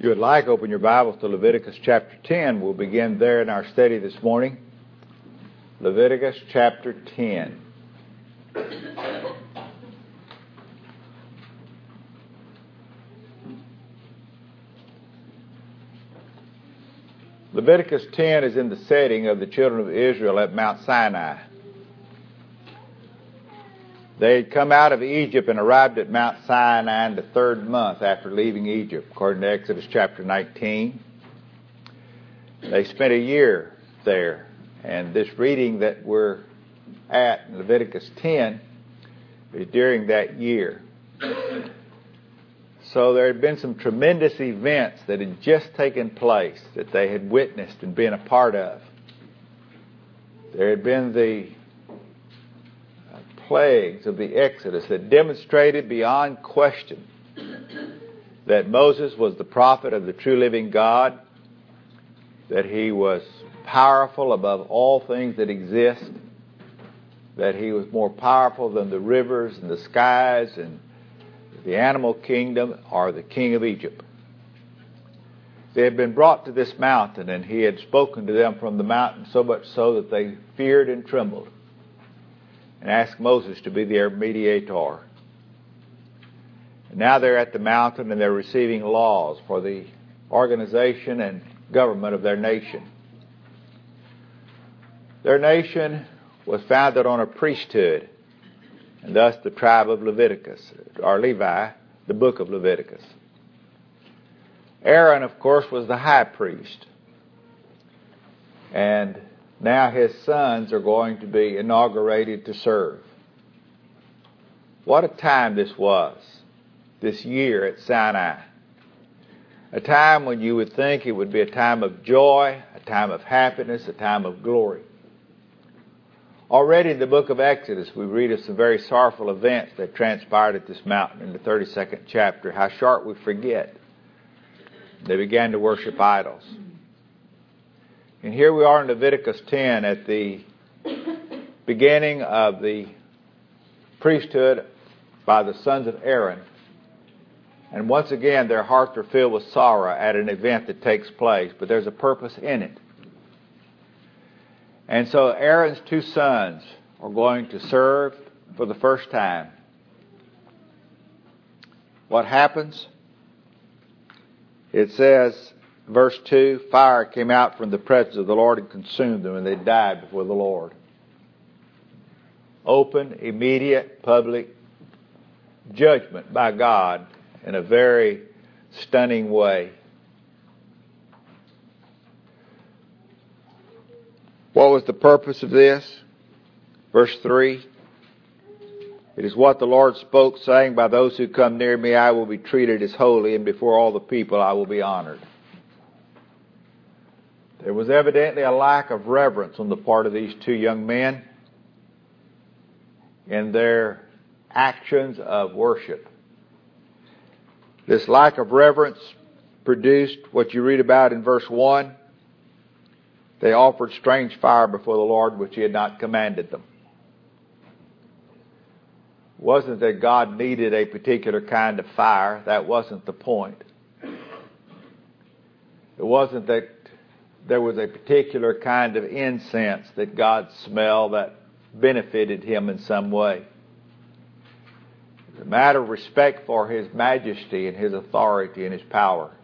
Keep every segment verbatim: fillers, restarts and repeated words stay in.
you would like, open your Bibles to Leviticus chapter ten. We'll begin there in our study this morning. Leviticus chapter ten. Leviticus ten is in the setting of the children of Israel at Mount Sinai. They had come out of Egypt and arrived at Mount Sinai in the third month after leaving Egypt, according to Exodus chapter nineteen. They spent a year there, and this reading that we're at in Leviticus ten is during that year. So there had been some tremendous events that had just taken place that they had witnessed and been a part of. There had been the plagues of the Exodus that demonstrated beyond question that Moses was the prophet of the true living God, that he was powerful above all things that exist, that he was more powerful than the rivers and the skies and the animal kingdom or the king of Egypt. They had been brought to this mountain, and he had spoken to them from the mountain, so much so that they feared and trembled and asked Moses to be their mediator. And now they're at the mountain and they're receiving laws for the organization and government of their nation. Their nation was founded on a priesthood, and thus the tribe of Leviticus, or Levi, the book of Leviticus. Aaron, of course, was the high priest. And now his sons are going to be inaugurated to serve. What a time this was, this year at Sinai. A time when you would think it would be a time of joy, a time of happiness, a time of glory. Already in the book of Exodus, we read of some very sorrowful events that transpired at this mountain in the thirty-second chapter. How short we forget. They began to worship idols. And here we are in Leviticus ten at the beginning of the priesthood by the sons of Aaron. And once again, their hearts are filled with sorrow at an event that takes place, but there's a purpose in it. And so Aaron's two sons are going to serve for the first time. What happens? It says, verse two, fire came out from the presence of the Lord and consumed them, and they died before the Lord. Open, immediate, public judgment by God in a very stunning way. What was the purpose of this? Verse three. It is what the Lord spoke, saying, by those who come near me I will be treated as holy, and before all the people I will be honored. There was evidently a lack of reverence on the part of these two young men in their actions of worship. This lack of reverence produced what you read about in verse one. They offered strange fire before the Lord, which He had not commanded them. It wasn't that God needed a particular kind of fire. That wasn't the point. It wasn't that there was a particular kind of incense that God smelled that benefited Him in some way. It's a matter of respect for His majesty and His authority and His power.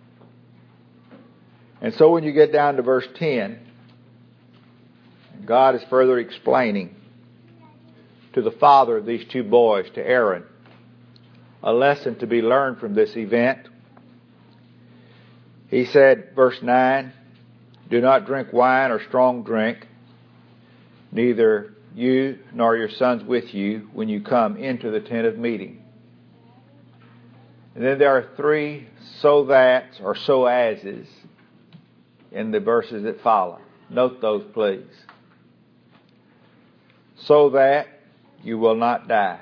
And so when you get down to verse ten, God is further explaining to the father of these two boys, to Aaron, a lesson to be learned from this event. He said, verse nine, do not drink wine or strong drink, neither you nor your sons with you, when you come into the tent of meeting. And then there are three so that's or so as's in the verses that follow. Note those, please. So that you will not die.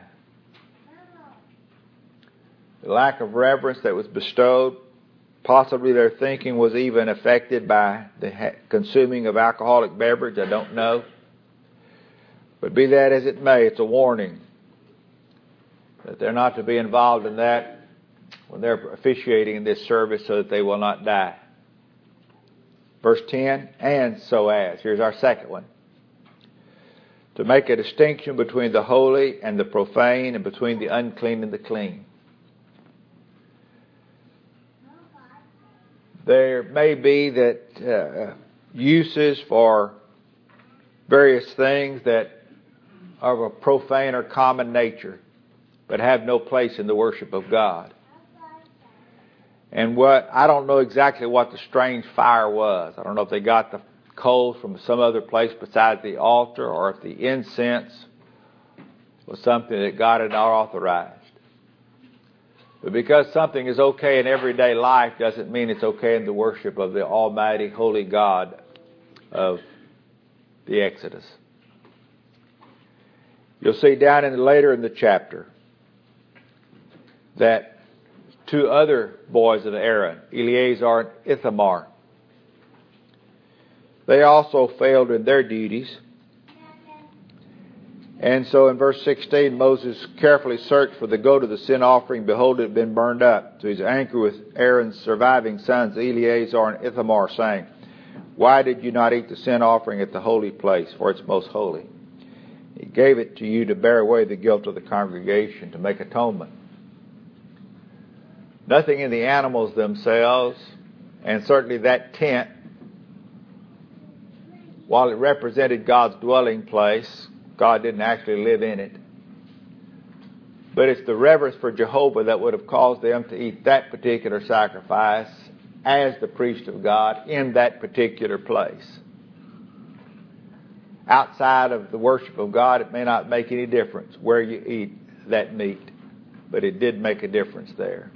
The lack of reverence that was bestowed, possibly their thinking was even affected by the consuming of alcoholic beverage, I don't know. But be that as it may, it's a warning that they're not to be involved in that when they're officiating in this service so that they will not die. Verse ten, and so as. Here's our second one. To make a distinction between the holy and the profane, and between the unclean and the clean. There may be that uh, uses for various things that are of a profane or common nature, but have no place in the worship of God. And what I don't know exactly what the strange fire was. I don't know if they got the coals from some other place besides the altar, or if the incense was something that God had not authorized. But because something is okay in everyday life doesn't mean it's okay in the worship of the Almighty, Holy God of the Exodus. You'll see down in later in the chapter that two other boys of Aaron, Eleazar and Ithamar, they also failed in their duties. And so in verse sixteen, Moses carefully searched for the goat of the sin offering. Behold, it had been burned up. So he's angry with Aaron's surviving sons, Eleazar and Ithamar, saying, why did you not eat the sin offering at the holy place, for it's most holy? He gave it to you to bear away the guilt of the congregation, to make atonement. Nothing in the animals themselves, and certainly that tent, while it represented God's dwelling place, God didn't actually live in it. But it's the reverence for Jehovah that would have caused them to eat that particular sacrifice as the priest of God in that particular place. Outside of the worship of God, it may not make any difference where you eat that meat, but it did make a difference there.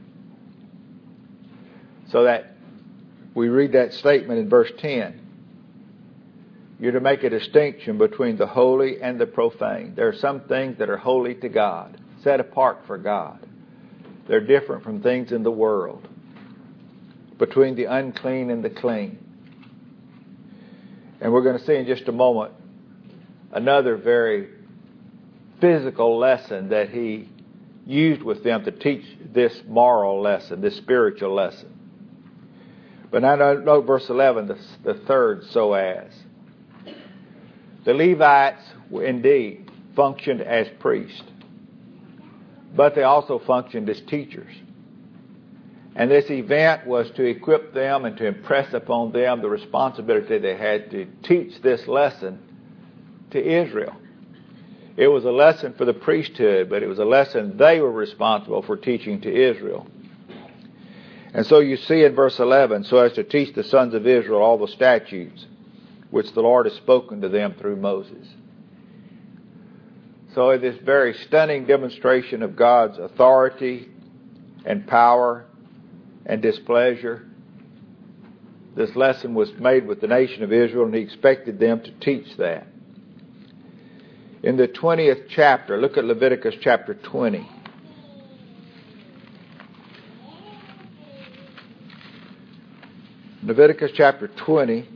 So that we read that statement in verse ten. You're to make a distinction between the holy and the profane. There are some things that are holy to God, set apart for God. They're different from things in the world. Between the unclean and the clean. And we're going to see in just a moment another very physical lesson that he used with them to teach this moral lesson, this spiritual lesson. But now note verse eleven, the, the third so as. The Levites indeed functioned as priests, but they also functioned as teachers. And this event was to equip them and to impress upon them the responsibility they had to teach this lesson to Israel. It was a lesson for the priesthood, but it was a lesson they were responsible for teaching to Israel. And so you see in verse eleven, so as to teach the sons of Israel all the statutes which the Lord has spoken to them through Moses. So in this very stunning demonstration of God's authority and power and displeasure, this lesson was made with the nation of Israel, and he expected them to teach that. In the twentieth chapter, look at Leviticus chapter twenty. Leviticus chapter twenty.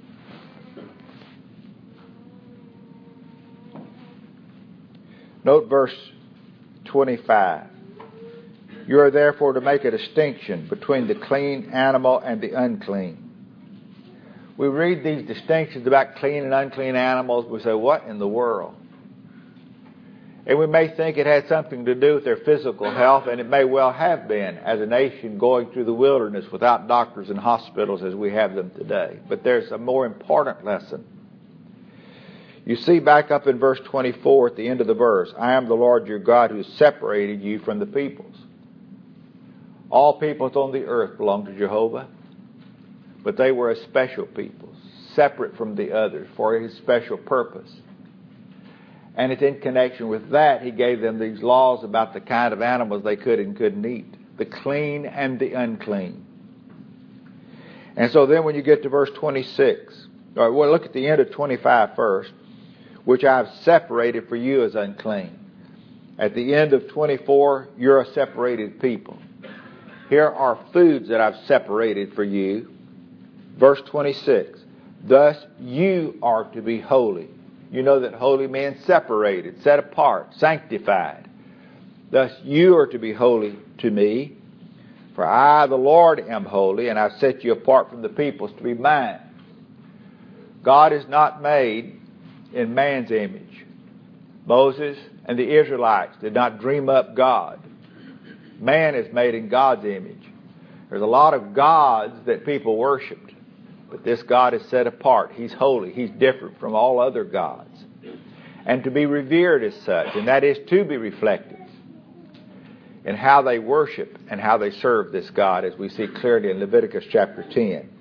Note verse twenty-five. You are therefore to make a distinction between the clean animal and the unclean. We read these distinctions about clean and unclean animals. We say, what in the world? And we may think it had something to do with their physical health, and it may well have been, as a nation going through the wilderness without doctors and hospitals as we have them today. But there's a more important lesson. You see back up in verse twenty-four at the end of the verse, I am the Lord your God who separated you from the peoples. All peoples on the earth belong to Jehovah, but they were a special people, separate from the others for his special purpose. And it's in connection with that he gave them these laws about the kind of animals they could and couldn't eat, the clean and the unclean. And so then when you get to verse twenty-six, or well, look at the end of twenty-five first, which I have separated for you as unclean. At the end of twenty-four, you're a separated people. Here are foods that I've separated for you. Verse twenty-six, thus you are to be holy. You know that holy means separated, set apart, sanctified. Thus you are to be holy to me. For I, the Lord, am holy, and I've set you apart from the peoples to be mine. God is not made in man's image. Moses and the Israelites did not dream up God. Man is made in God's image. There's a lot of gods that people worshiped, but this God is set apart. He's holy. He's different from all other gods, and to be revered as such, and that is to be reflected in how they worship and how they serve this God, as we see clearly in Leviticus chapter ten.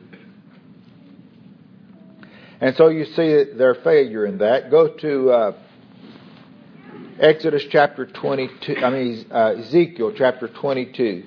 And so you see their failure in that. Go to uh, Exodus chapter twenty-two, I mean uh, Ezekiel chapter twenty-two.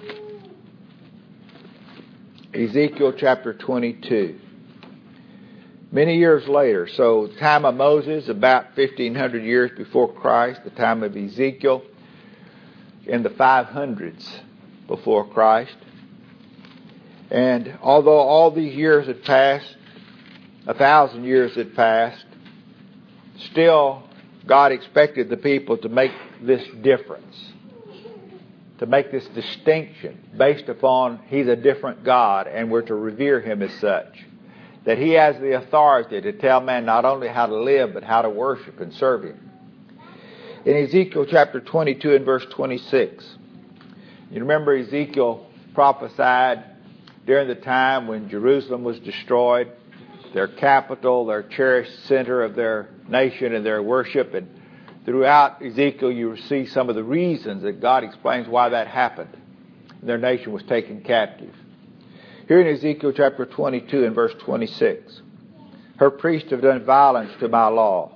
Ezekiel chapter twenty-two. Many years later, so the time of Moses, about fifteen hundred years before Christ, the time of Ezekiel, in the five hundreds before Christ. And although all these years had passed, a thousand years had passed, still God expected the people to make this difference, to make this distinction based upon He's a different God and we're to revere Him as such. That He has the authority to tell man not only how to live, but how to worship and serve Him. In Ezekiel chapter twenty-two and verse twenty-six, you remember Ezekiel prophesied during the time when Jerusalem was destroyed, their capital, their cherished center of their nation and their worship. And throughout Ezekiel you see some of the reasons that God explains why that happened. Their nation was taken captive. Here in Ezekiel chapter twenty-two and verse twenty-six, her priests have done violence to my law.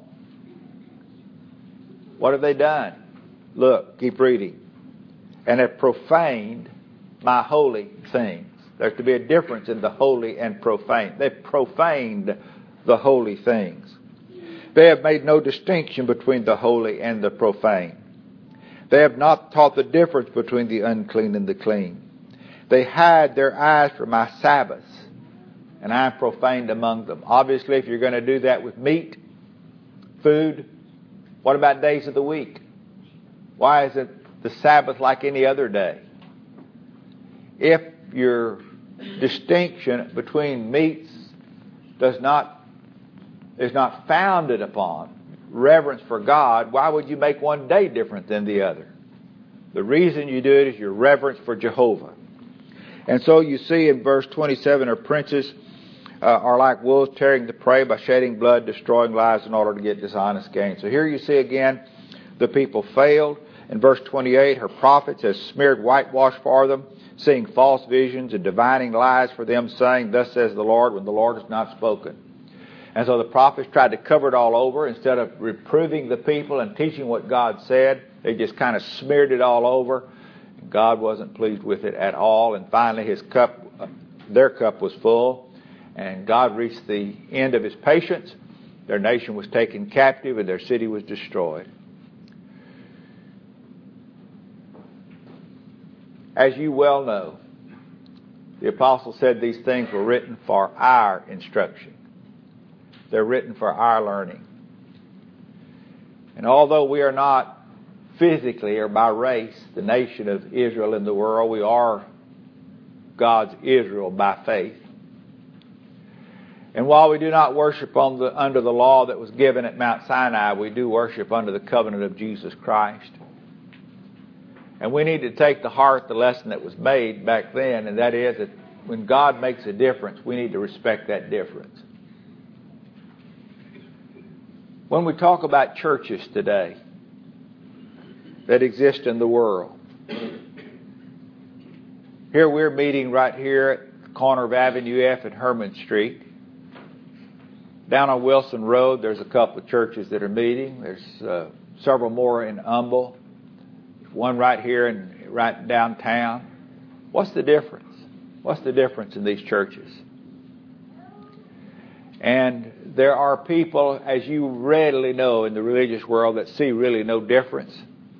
What have they done? Look, keep reading. And have profaned my holy things. There's to be a difference in the holy and profane. They've profaned the holy things. They have made no distinction between the holy and the profane. They have not taught the difference between the unclean and the clean. They hide their eyes from my Sabbaths, and I am profaned among them. Obviously, if you're going to do that with meat, food, what about days of the week? Why is it the Sabbath like any other day? If your distinction between meats does not is not founded upon reverence for God, why would you make one day different than the other? The reason you do it is your reverence for Jehovah. And so you see in verse twenty-seven, her princes uh, are like wolves tearing the prey by shedding blood, destroying lives in order to get dishonest gain. So here you see again the people failed. In verse twenty-eight, her prophets have smeared whitewash for them, seeing false visions and divining lies for them, saying, thus says the Lord, when the Lord has not spoken. And so the prophets tried to cover it all over. Instead of reproving the people and teaching what God said, they just kind of smeared it all over. God wasn't pleased with it at all. And finally his cup, their cup was full. And God reached the end of His patience. Their nation was taken captive and their city was destroyed. As you well know, the apostle said these things were written for our instruction. They're written for our learning. And although we are not physically or by race the nation of Israel in the world, we are God's Israel by faith. And while we do not worship on the, under the law that was given at Mount Sinai, we do worship under the covenant of Jesus Christ. And we need to take to heart the lesson that was made back then, and that is that when God makes a difference, we need to respect that difference. When we talk about churches today that exist in the world, here we're meeting right here at the corner of Avenue F and Herman Street. Down on Wilson Road, there's a couple of churches that are meeting. There's uh, several more in Humble. One right here and right downtown. What's the difference? What's the difference in these churches? And there are people, as you readily know in the religious world, that see really no difference.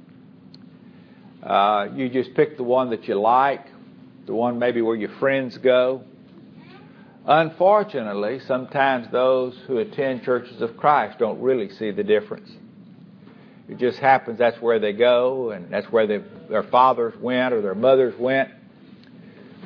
Uh, you just pick the one that you like, the one maybe where your friends go. Unfortunately, sometimes those who attend churches of Christ don't really see the difference. It just happens that's where they go, and that's where they, their fathers went or their mothers went.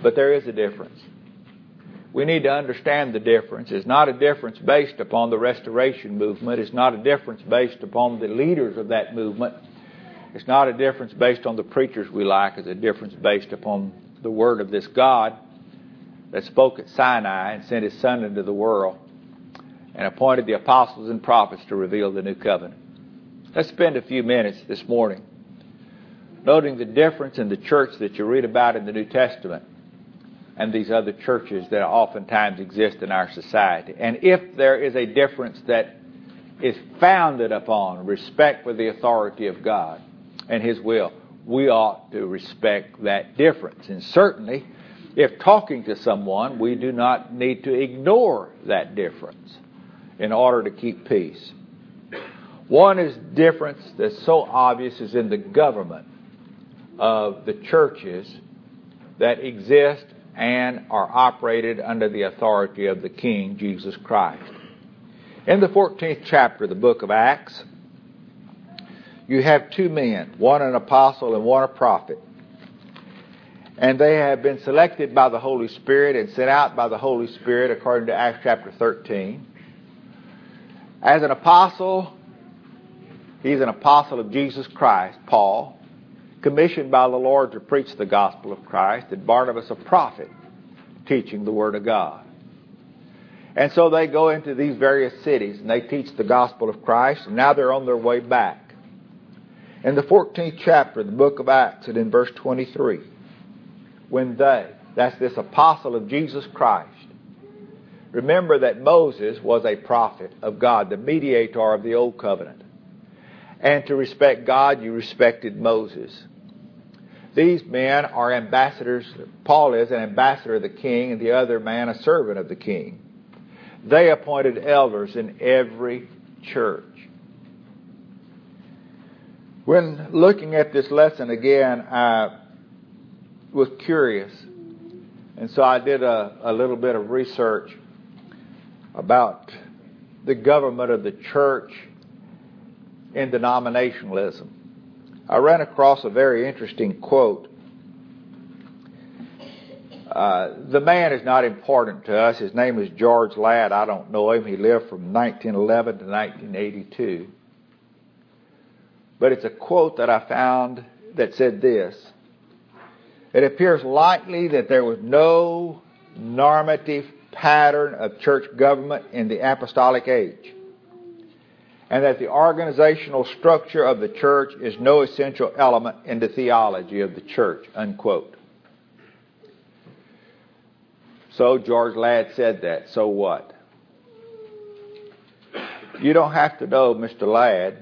But there is a difference. We need to understand the difference. It's not a difference based upon the Restoration movement. It's not a difference based upon the leaders of that movement. It's not a difference based on the preachers we like. It's a difference based upon the Word of this God that spoke at Sinai and sent His Son into the world and appointed the apostles and prophets to reveal the new covenant. Let's spend a few minutes this morning noting the difference in the church that you read about in the New Testament and these other churches that oftentimes exist in our society. And if there is a difference that is founded upon respect for the authority of God and His will, we ought to respect that difference. And certainly, if talking to someone, we do not need to ignore that difference in order to keep peace. One is difference that's so obvious is in the government of the churches that exist and are operated under the authority of the King, Jesus Christ. In the fourteenth chapter of the book of Acts, you have two men, one an apostle and one a prophet. And they have been selected by the Holy Spirit and sent out by the Holy Spirit according to Acts chapter thirteen. As an apostle, he's an apostle of Jesus Christ, Paul, commissioned by the Lord to preach the gospel of Christ, and Barnabas a prophet, teaching the Word of God. And so they go into these various cities and they teach the gospel of Christ, and now they're on their way back. In the fourteenth chapter of the book of Acts, and in verse twenty-three, when they, that's this apostle of Jesus Christ, remember that Moses was a prophet of God, the mediator of the old covenant. And to respect God, you respected Moses. These men are ambassadors. Paul is an ambassador of the king, and the other man a servant of the king. They appointed elders in every church. When looking at this lesson again, I was curious. And so I did a, a little bit of research about the government of the church in denominationalism. I ran across a very interesting quote. Uh, the man is not important to us. His name is George Ladd. I don't know him. He lived from nineteen eleven to nineteen eighty-two. But it's a quote that I found that said this: "It appears likely that there was no normative pattern of church government in the apostolic age, and that the organizational structure of the church is no essential element in the theology of the church," unquote. So George Ladd said that. So what? You don't have to know Mister Ladd,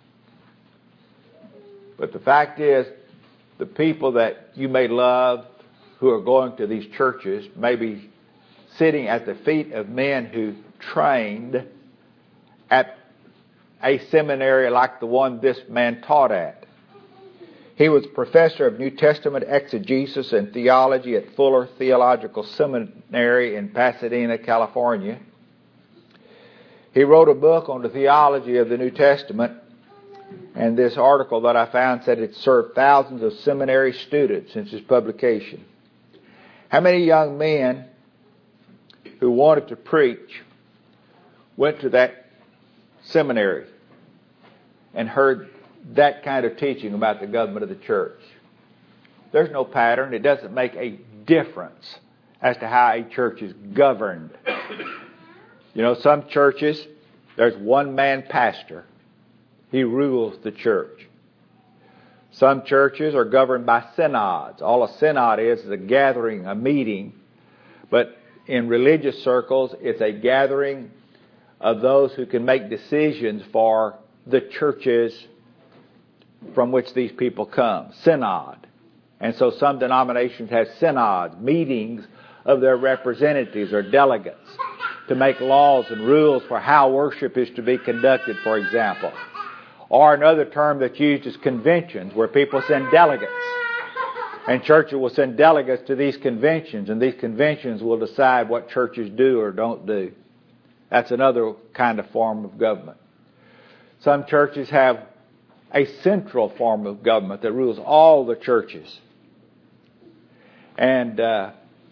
but the fact is, the people that you may love who are going to these churches may be sitting at the feet of men who trained at a seminary like the one this man taught at. He was professor of New Testament exegesis and theology at Fuller Theological Seminary in Pasadena, California. He wrote a book on the theology of the New Testament, and this article that I found said it served thousands of seminary students since its publication. How many young men who wanted to preach went to that seminary and heard that kind of teaching about the government of the church? There's no pattern. It doesn't make a difference as to how a church is governed. You know, some churches, there's one man pastor. He rules the church. Some churches are governed by synods. All a synod is is a gathering, a meeting. But in religious circles, it's a gathering of those who can make decisions for the churches from which these people come. Synod. And so some denominations have synods, meetings of their representatives or delegates to make laws and rules for how worship is to be conducted, for example. Or another term that's used is conventions, where people send delegates. And churches will send delegates to these conventions, and these conventions will decide what churches do or don't do. That's another kind of form of government. Some churches have a central form of government that rules all the churches. And uh,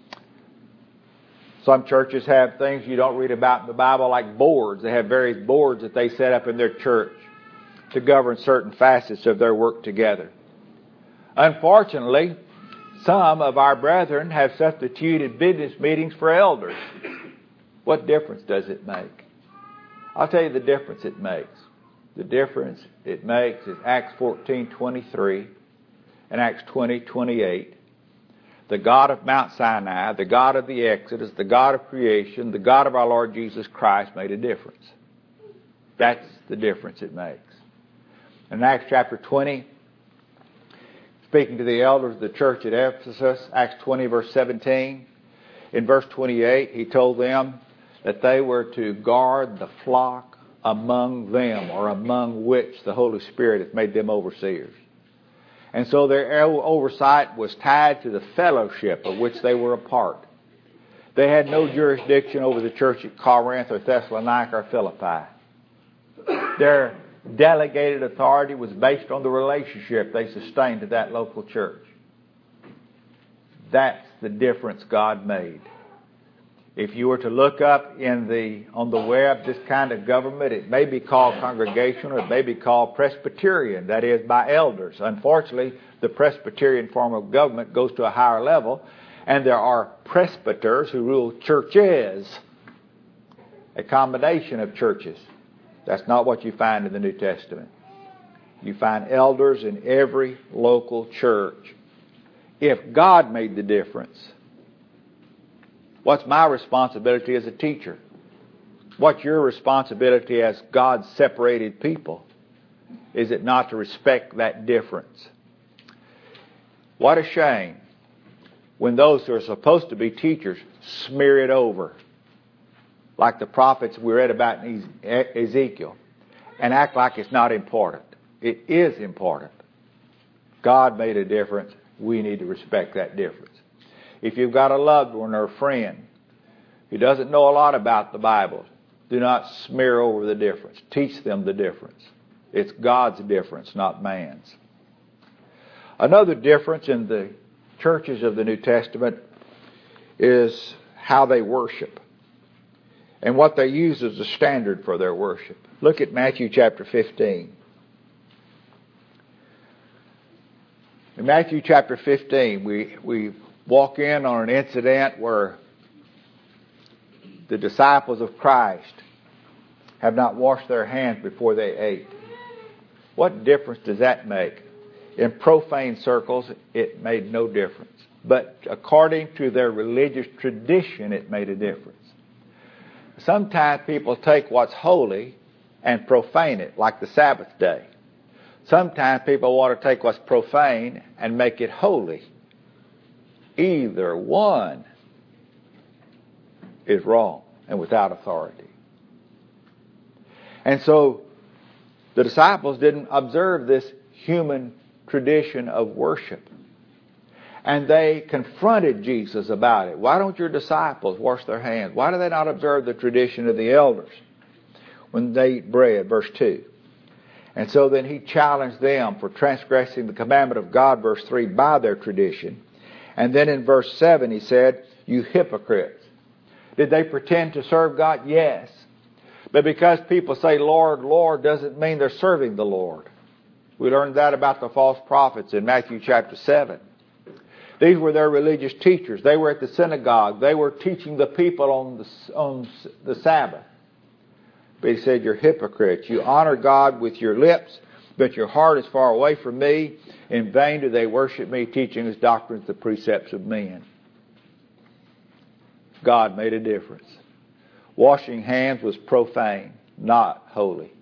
Some churches have things you don't read about in the Bible, like boards. They have various boards that they set up in their church to govern certain facets of their work together. Unfortunately, some of our brethren have substituted business meetings for elders. What difference does it make? I'll tell you the difference it makes. The difference it makes is Acts fourteen twenty-three and Acts twenty twenty-eight. The God of Mount Sinai, the God of the Exodus, the God of creation, the God of our Lord Jesus Christ made a difference. That's the difference it makes. In Acts chapter twenty, speaking to the elders of the church at Ephesus, Acts twenty verse seventeen, in verse twenty-eight, he told them that they were to guard the flock among them, or among which the Holy Spirit hath made them overseers. And so their oversight was tied to the fellowship of which they were a part. They had no jurisdiction over the church at Corinth or Thessalonica or Philippi. Their delegated authority was based on the relationship they sustained to that local church. That's the difference God made. If you were to look up in the on the web this kind of government, it may be called congregational, it may be called Presbyterian, that is, by elders. Unfortunately, the Presbyterian form of government goes to a higher level, and there are presbyters who rule churches, a combination of churches. That's not what you find in the New Testament. You find elders in every local church. If God made the difference, what's my responsibility as a teacher? What's your responsibility as God's separated people? Is it not to respect that difference? What a shame when those who are supposed to be teachers smear it over, like the prophets we read about in Ezekiel, and act like it's not important. It is important. God made a difference. We need to respect that difference. If you've got a loved one or a friend who doesn't know a lot about the Bible, do not smear over the difference. Teach them the difference. It's God's difference, not man's. Another difference in the churches of the New Testament is how they worship and what they use as a standard for their worship. Look at Matthew chapter fifteen. In Matthew chapter fifteen, we, we walk in on an incident where the disciples of Christ have not washed their hands before they ate. What difference does that make? In profane circles, it made no difference. But according to their religious tradition, it made a difference. Sometimes people take what's holy and profane it, like the Sabbath day. Sometimes people want to take what's profane and make it holy. Either one is wrong and without authority. And so the disciples didn't observe this human tradition of worship. And they confronted Jesus about it. Why don't your disciples wash their hands? Why do they not observe the tradition of the elders when they eat bread? Verse two. And so then he challenged them for transgressing the commandment of God, verse three, by their tradition. And then in verse seven he said, you hypocrites. Did they pretend to serve God? Yes. But because people say, Lord, Lord, doesn't mean they're serving the Lord. We learned that about the false prophets in Matthew chapter seven. These were their religious teachers. They were at the synagogue. They were teaching the people on the, on the Sabbath. But he said, you're hypocrites. You honor God with your lips, but your heart is far away from me. In vain do they worship me, teaching as doctrines the precepts of men. God made a difference. Washing hands was profane, not holy.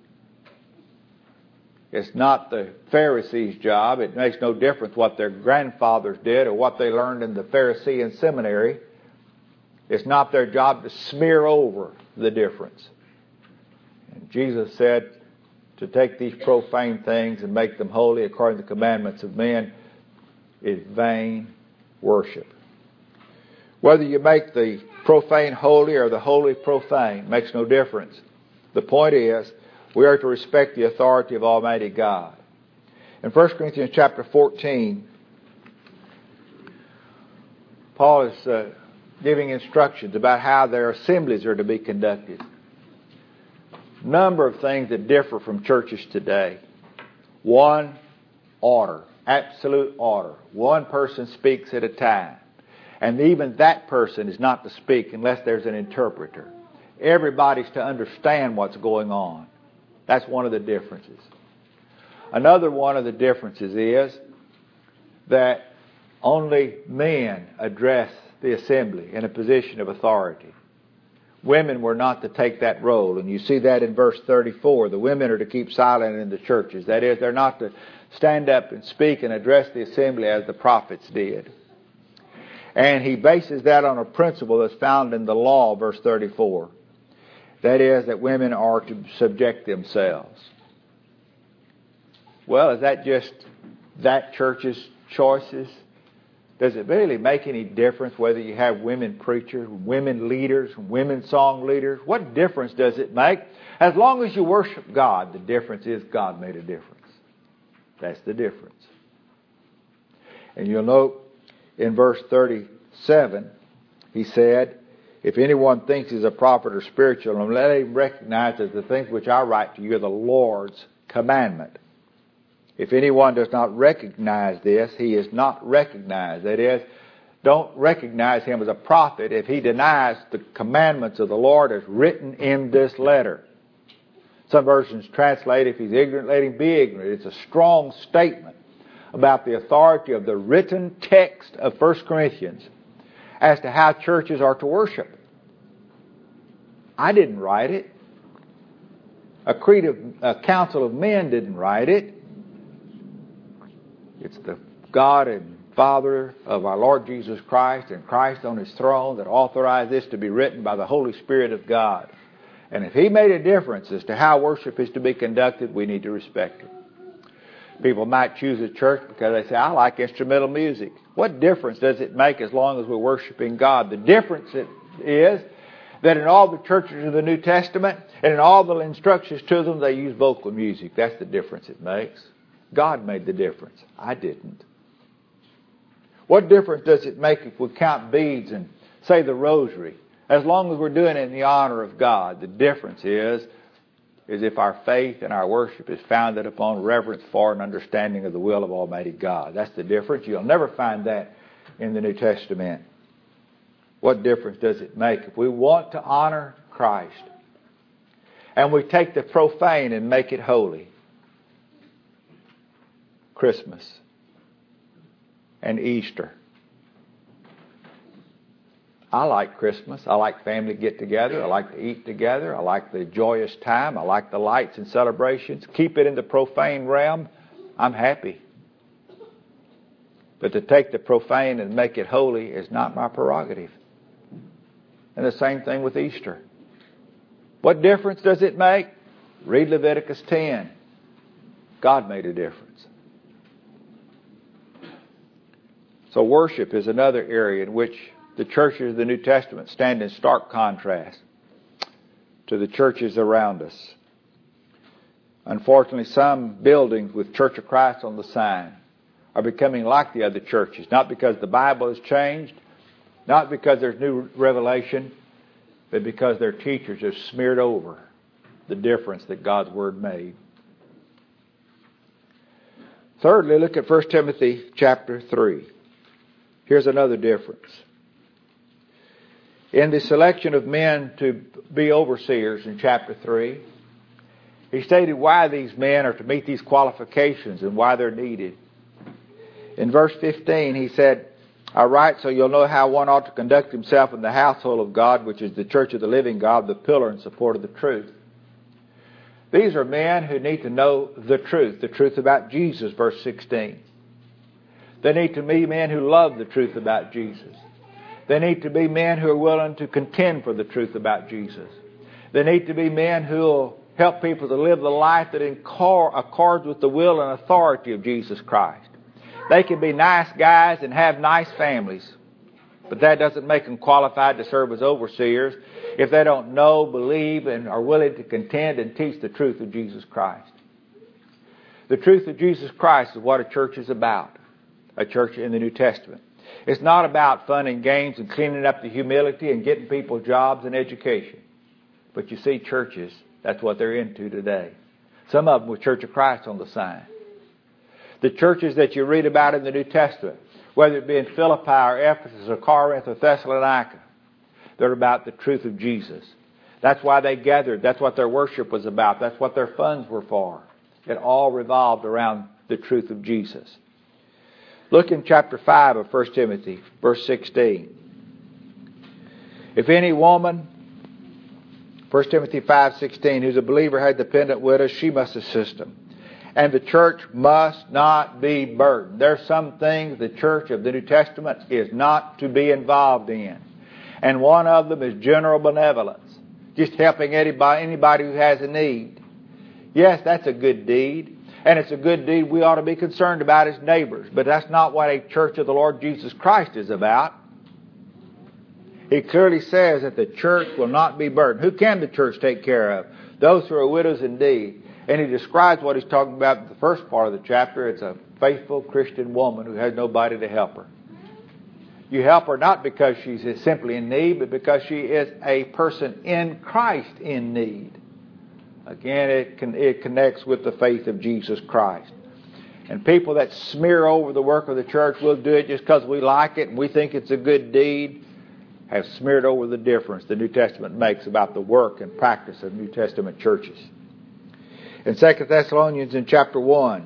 It's not the Pharisees' job. It makes no difference what their grandfathers did or what they learned in the Pharisee seminary. It's not their job to smear over the difference. And Jesus said to take these profane things and make them holy according to the commandments of men is vain worship. Whether you make the profane holy or the holy profane makes no difference. The point is, we are to respect the authority of Almighty God. In First Corinthians chapter fourteen, Paul is uh, giving instructions about how their assemblies are to be conducted. Number of things that differ from churches today. One, order. Absolute order. One person speaks at a time. And even that person is not to speak unless there's an interpreter. Everybody's to understand what's going on. That's one of the differences. Another one of the differences is that only men address the assembly in a position of authority. Women were not to take that role, and you see that in verse thirty-four. The women are to keep silent in the churches. That is, they're not to stand up and speak and address the assembly as the prophets did. And he bases that on a principle that's found in the law, verse thirty-four. That is, that women are to subject themselves. Well, is that just that church's choices? Does it really make any difference whether you have women preachers, women leaders, women song leaders? What difference does it make? As long as you worship God, the difference is God made a difference. That's the difference. And you'll note in verse thirty-seven, he said, if anyone thinks he's a prophet or spiritual, let him recognize that the things which I write to you are the Lord's commandment. If anyone does not recognize this, he is not recognized. That is, don't recognize him as a prophet if he denies the commandments of the Lord as written in this letter. Some versions translate, if he's ignorant, let him be ignorant. It's a strong statement about the authority of the written text of First Corinthians as to how churches are to worship. I didn't write it. A creed of a council of men didn't write it. It's the God and Father of our Lord Jesus Christ and Christ on His throne that authorized this to be written by the Holy Spirit of God. And if He made a difference as to how worship is to be conducted, we need to respect it. People might choose a church because they say, I like instrumental music. What difference does it make as long as we're worshiping God? The difference is that in all the churches of the New Testament and in all the instructions to them, they use vocal music. That's the difference it makes. God made the difference. I didn't. What difference does it make if we count beads and say the rosary? As long as we're doing it in the honor of God. The difference is, is if our faith and our worship is founded upon reverence for and understanding of the will of Almighty God. That's the difference. You'll never find that in the New Testament. What difference does it make if we want to honor Christ and we take the profane and make it holy? Christmas and Easter. I like Christmas. I like family get together. I like to eat together. I like the joyous time. I like the lights and celebrations. Keep it in the profane realm. I'm happy. But to take the profane and make it holy is not my prerogative. And the same thing with Easter. What difference does it make? Read Leviticus ten. God made a difference. So worship is another area in which the churches of the New Testament stand in stark contrast to the churches around us. Unfortunately, some buildings with Church of Christ on the sign are becoming like the other churches, not because the Bible has changed, not because there's new revelation, but because their teachers have smeared over the difference that God's Word made. Thirdly, look at First Timothy chapter three. Here's another difference. In the selection of men to be overseers in chapter three, he stated why these men are to meet these qualifications and why they're needed. In verse fifteen, he said, I write so you'll know how one ought to conduct himself in the household of God, which is the church of the living God, the pillar and support of the truth. These are men who need to know the truth, the truth about Jesus, verse sixteen. They need to be men who love the truth about Jesus. They need to be men who are willing to contend for the truth about Jesus. They need to be men who will help people to live the life that accords with the will and authority of Jesus Christ. They can be nice guys and have nice families, but that doesn't make them qualified to serve as overseers if they don't know, believe, and are willing to contend and teach the truth of Jesus Christ. The truth of Jesus Christ is what a church is about. A church in the New Testament. It's not about fun and games and cleaning up the humility and getting people jobs and education. But you see churches, that's what they're into today. Some of them with Church of Christ on the sign. The churches that you read about in the New Testament, whether it be in Philippi or Ephesus or Corinth or Thessalonica, they're about the truth of Jesus. That's why they gathered. That's what their worship was about. That's what their funds were for. It all revolved around the truth of Jesus. Look in chapter five of First Timothy, verse sixteen. If any woman, First Timothy five sixteen, who's a believer, had dependent widows, she must assist them. And the church must not be burdened. There's some things the church of the New Testament is not to be involved in. And one of them is general benevolence. Just helping anybody, anybody who has a need. Yes, that's a good deed. And it's a good deed we ought to be concerned about as neighbors. But that's not what a church of the Lord Jesus Christ is about. He clearly says that the church will not be burdened. Who can the church take care of? Those who are widows indeed. And he describes what he's talking about in the first part of the chapter. It's a faithful Christian woman who has nobody to help her. You help her not because she's simply in need, but because she is a person in Christ in need. Again, it, can, it connects with the faith of Jesus Christ. And people that smear over the work of the church, we'll do it just because we like it and we think it's a good deed, have smeared over the difference the New Testament makes about the work and practice of New Testament churches. In Second Thessalonians in chapter one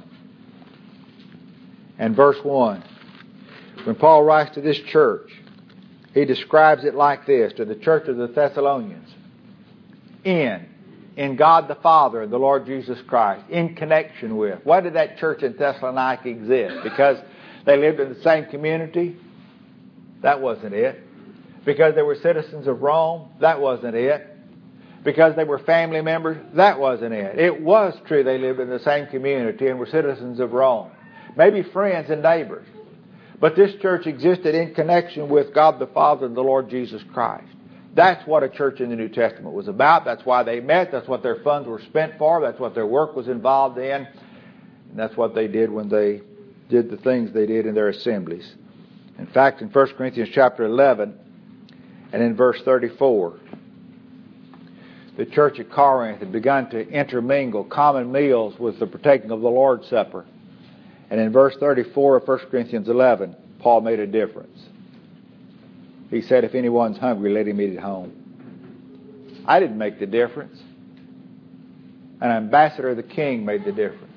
and verse one, when Paul writes to this church, he describes it like this, to the church of the Thessalonians. In, in God the Father and the Lord Jesus Christ, in connection with. Why did that church in Thessalonica exist? Because they lived in the same community? That wasn't it. Because they were citizens of Rome? That wasn't it. Because they were family members? That wasn't it. It was true they lived in the same community and were citizens of Rome. Maybe friends and neighbors. But this church existed in connection with God the Father and the Lord Jesus Christ. That's what a church in the New Testament was about. That's why they met. That's what their funds were spent for. That's what their work was involved in. And that's what they did when they did the things they did in their assemblies. In fact, in First Corinthians chapter eleven and in verse thirty-four, the church at Corinth had begun to intermingle common meals with the partaking of the Lord's Supper. And in verse thirty-four of First Corinthians eleven, Paul made a difference. He said, if anyone's hungry, let him eat at home. I didn't make the difference. An ambassador of the king made the difference.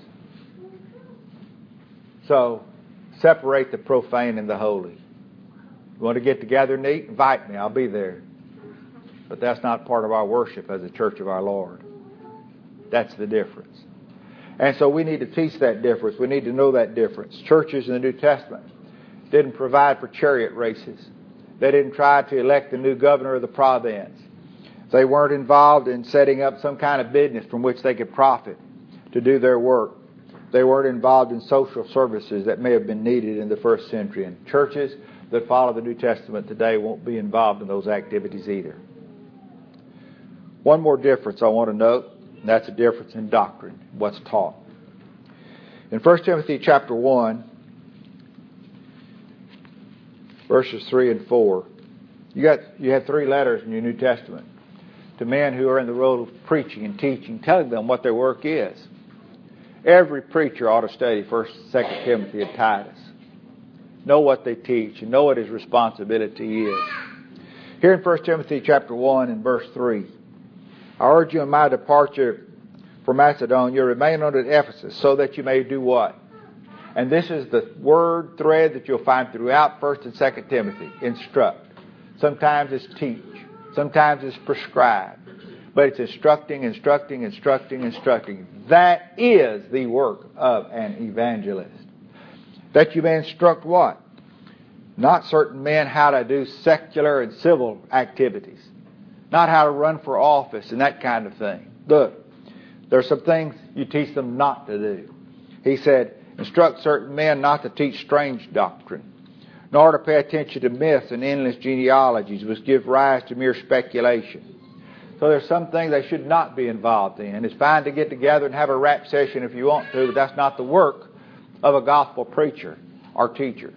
So, separate the profane and the holy. You want to get together and eat? Invite me. I'll be there. But that's not part of our worship as a church of our Lord. That's the difference. And so we need to teach that difference. We need to know that difference. Churches in the New Testament didn't provide for chariot races. They didn't try to elect the new governor of the province. They weren't involved in setting up some kind of business from which they could profit to do their work. They weren't involved in social services that may have been needed in the first century. And churches that follow the New Testament today won't be involved in those activities either. One more difference I want to note, and that's a difference in doctrine, what's taught. In First Timothy chapter one, verses three and four, you got you have three letters in your New Testament to men who are in the role of preaching and teaching, telling them what their work is. Every preacher ought to study First, Second Timothy and Titus. Know what they teach and know what his responsibility is. Here in First Timothy chapter one and verse three, I urge you in my departure from Macedonia, remain on at Ephesus, so that you may do what? And this is the word thread that you'll find throughout First and Second Timothy. Instruct. Sometimes it's teach. Sometimes it's prescribe. But it's instructing, instructing, instructing, instructing. That is the work of an evangelist. That you may instruct what? Not certain men how to do secular and civil activities. Not how to run for office and that kind of thing. Look, there are some things you teach them not to do. He said, instruct certain men not to teach strange doctrine, nor to pay attention to myths and endless genealogies which give rise to mere speculation. So there's some things they should not be involved in. It's fine to get together and have a rap session if you want to, but that's not the work of a gospel preacher or teacher.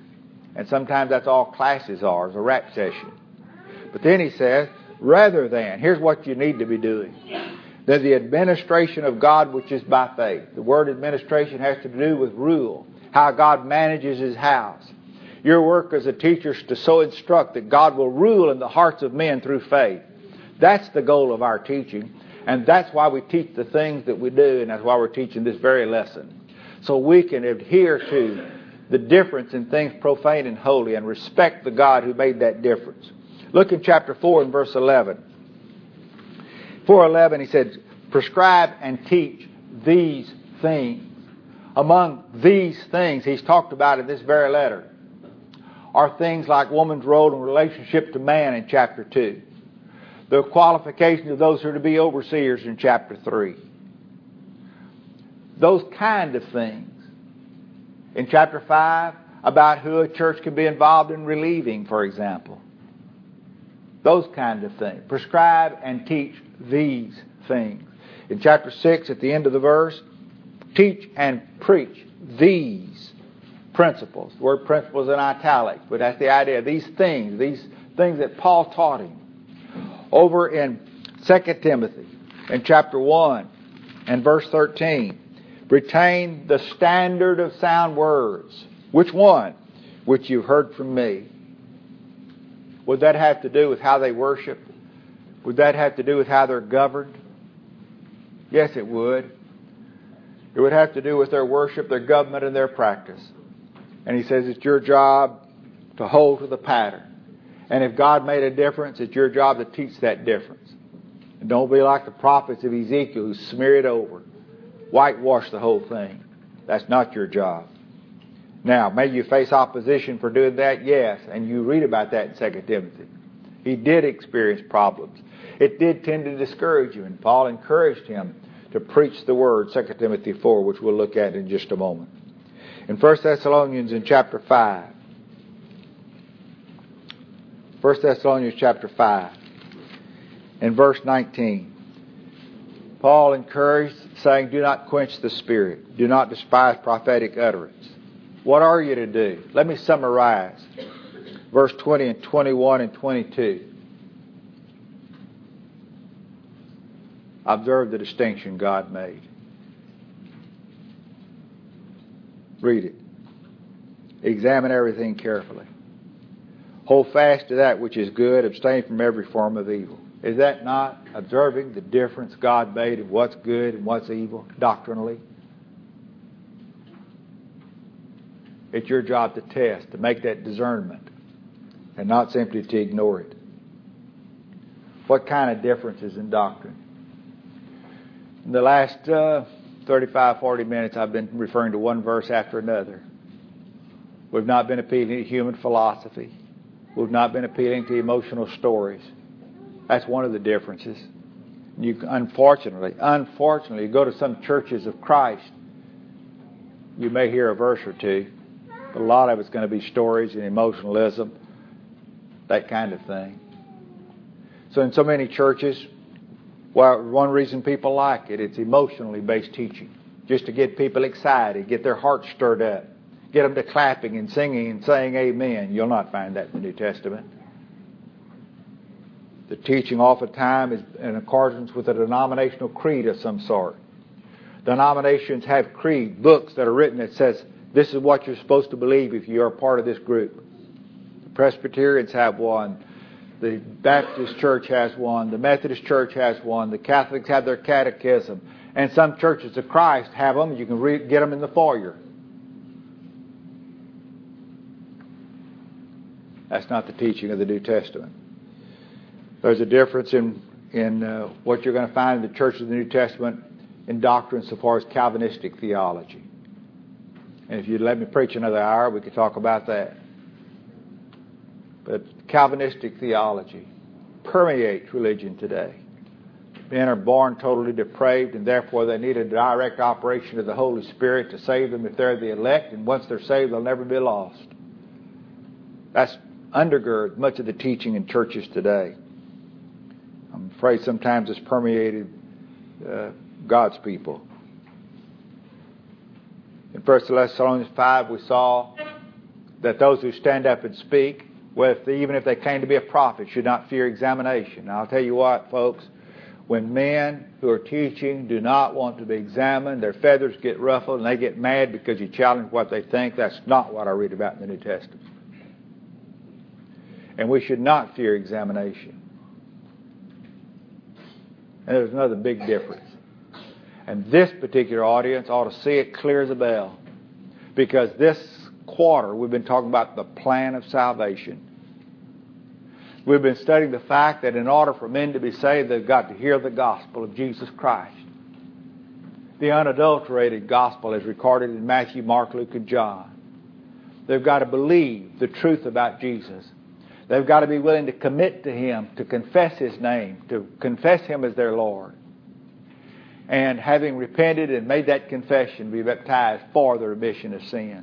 And sometimes that's all classes are, is a rap session. But then he says, rather than, here's what you need to be doing. That the administration of God which is by faith. The word administration has to do with rule. How God manages His house. Your work as a teacher is to so instruct that God will rule in the hearts of men through faith. That's the goal of our teaching. And that's why we teach the things that we do. And that's why we're teaching this very lesson. So we can adhere to the difference in things profane and holy and respect the God who made that difference. Look in chapter four and verse eleven. four eleven, he said, prescribe and teach these things. Among these things he's talked about in this very letter are things like woman's role in relationship to man in chapter two. The qualifications of those who are to be overseers in chapter three. Those kind of things. In chapter five, about who a church can be involved in relieving, for example. Those kind of things. Prescribe and teach these things. In chapter six, at the end of the verse, teach and preach these principles. The word principles in italics, but that's the idea. These things, these things that Paul taught him. Over in Second Timothy, in chapter one, and verse thirteen, retain the standard of sound words. Which one? Which you've heard from me. Would that have to do with how they worship? Would that have to do with how they're governed? Yes, it would. It would have to do with their worship, their government, and their practice. And he says it's your job to hold to the pattern. And if God made a difference, it's your job to teach that difference. And don't be like the prophets of Ezekiel who smear it over. Whitewash the whole thing. That's not your job. Now, may you face opposition for doing that? Yes. And you read about that in Second Timothy. He did experience problems. It did tend to discourage him. And Paul encouraged him to preach the word, Second Timothy four, which we'll look at in just a moment. In First Thessalonians in chapter five. First Thessalonians chapter five. In verse nineteen. Paul encouraged, saying, do not quench the Spirit. Do not despise prophetic utterance. What are you to do? Let me summarize. Verse twenty and twenty-one and twenty-two. Observe the distinction God made. Read it. Examine everything carefully. Hold fast to that which is good. Abstain from every form of evil. Is that not observing the difference God made of what's good and what's evil doctrinally? It's your job to test, to make that discernment, and not simply to ignore it. What kind of differences in doctrine? In the last uh, thirty-five, forty minutes, I've been referring to one verse after another. We've not been appealing to human philosophy. We've not been appealing to emotional stories. That's one of the differences. You, unfortunately, unfortunately, you go to some churches of Christ, you may hear a verse or two, but a lot of it's going to be stories and emotionalism, that kind of thing. So in so many churches, well, one reason people like it, it's emotionally based teaching. Just to get people excited, get their hearts stirred up, get them to clapping and singing and saying amen. You'll not find that in the New Testament. The teaching oftentimes is in accordance with a denominational creed of some sort. Denominations have creed, books that are written that says, this is what you're supposed to believe if you are part of this group. The Presbyterians have one. The Baptist Church has one. The Methodist Church has one. The Catholics have their catechism. And some churches of Christ have them. You can read, get them in the foyer. That's not the teaching of the New Testament. There's a difference in, in uh, what you're going to find in the church of the New Testament in doctrine so far as Calvinistic theology. And if you'd let me preach another hour, we could talk about that. But Calvinistic theology permeates religion today. Men are born totally depraved, and therefore they need a direct operation of the Holy Spirit to save them if they're the elect, and once they're saved, they'll never be lost. That's undergirds much of the teaching in churches today. I'm afraid sometimes it's permeated uh, God's people. In First Thessalonians five, we saw that those who stand up and speak, well, if they, even if they claim to be a prophet, should not fear examination. Now, I'll tell you what, folks, when men who are teaching do not want to be examined, their feathers get ruffled and they get mad because you challenge what they think, that's not what I read about in the New Testament. And we should not fear examination. And there's another big difference. And this particular audience ought to see it clear as a bell. Because this quarter, we've been talking about the plan of salvation. We've been studying the fact that in order for men to be saved, they've got to hear the gospel of Jesus Christ. The unadulterated gospel as recorded in Matthew, Mark, Luke, and John. They've got to believe the truth about Jesus. They've got to be willing to commit to Him, to confess His name, to confess Him as their Lord. And having repented and made that confession, be baptized for the remission of sins.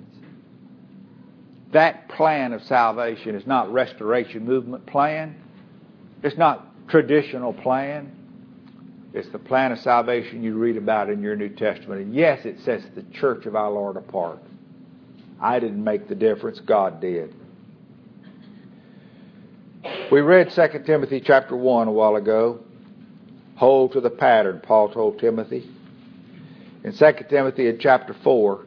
That plan of salvation is not restoration movement plan. It's not traditional plan. It's the plan of salvation you read about in your New Testament. And yes, it sets the church of our Lord apart. I didn't make the difference. God did. We read Second Timothy chapter one a while ago. Hold to the pattern, Paul told Timothy. In Second Timothy in chapter four,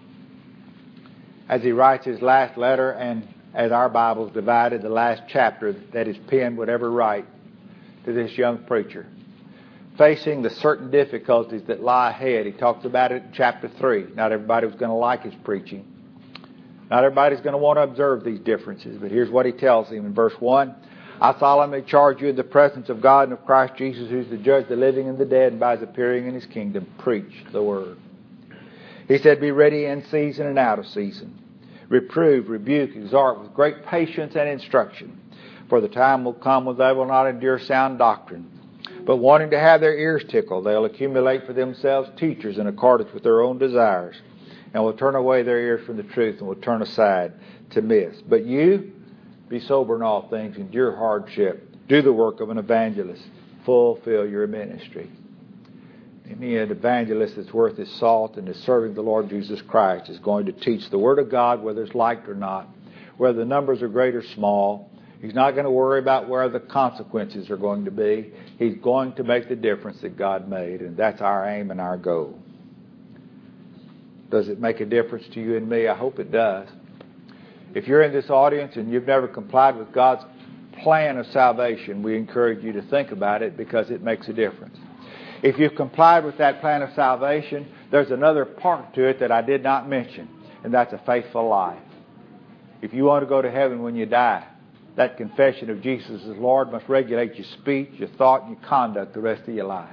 as he writes his last letter, and as our Bible's divided, the last chapter that his pen would ever write to this young preacher, facing the certain difficulties that lie ahead. He talks about it in chapter three. Not everybody was going to like his preaching. Not everybody's going to want to observe these differences, but here's what he tells him in verse one. I solemnly charge you in the presence of God and of Christ Jesus, who's the judge of the living and the dead, and by his appearing in his kingdom, preach the word. He said, be ready in season and out of season. Reprove, rebuke, exhort with great patience and instruction. For the time will come when they will not endure sound doctrine. But wanting to have their ears tickled, they'll accumulate for themselves teachers in accordance with their own desires, and will turn away their ears from the truth and will turn aside to myths. But you, be sober in all things, endure hardship, do the work of an evangelist, fulfill your ministry. Any evangelist that's worth his salt and is serving the Lord Jesus Christ is going to teach the Word of God, whether it's liked or not, whether the numbers are great or small. He's not going to worry about where the consequences are going to be. He's going to make the difference that God made, and that's our aim and our goal. Does it make a difference to you and me? I hope it does. If you're in this audience and you've never complied with God's plan of salvation, we encourage you to think about it because it makes a difference. If you've complied with that plan of salvation, there's another part to it that I did not mention, and that's a faithful life. If you want to go to heaven when you die, that confession of Jesus as Lord must regulate your speech, your thought, and your conduct the rest of your life.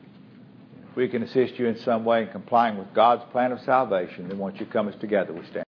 If we can assist you in some way in complying with God's plan of salvation, then won't you come us together? We stand.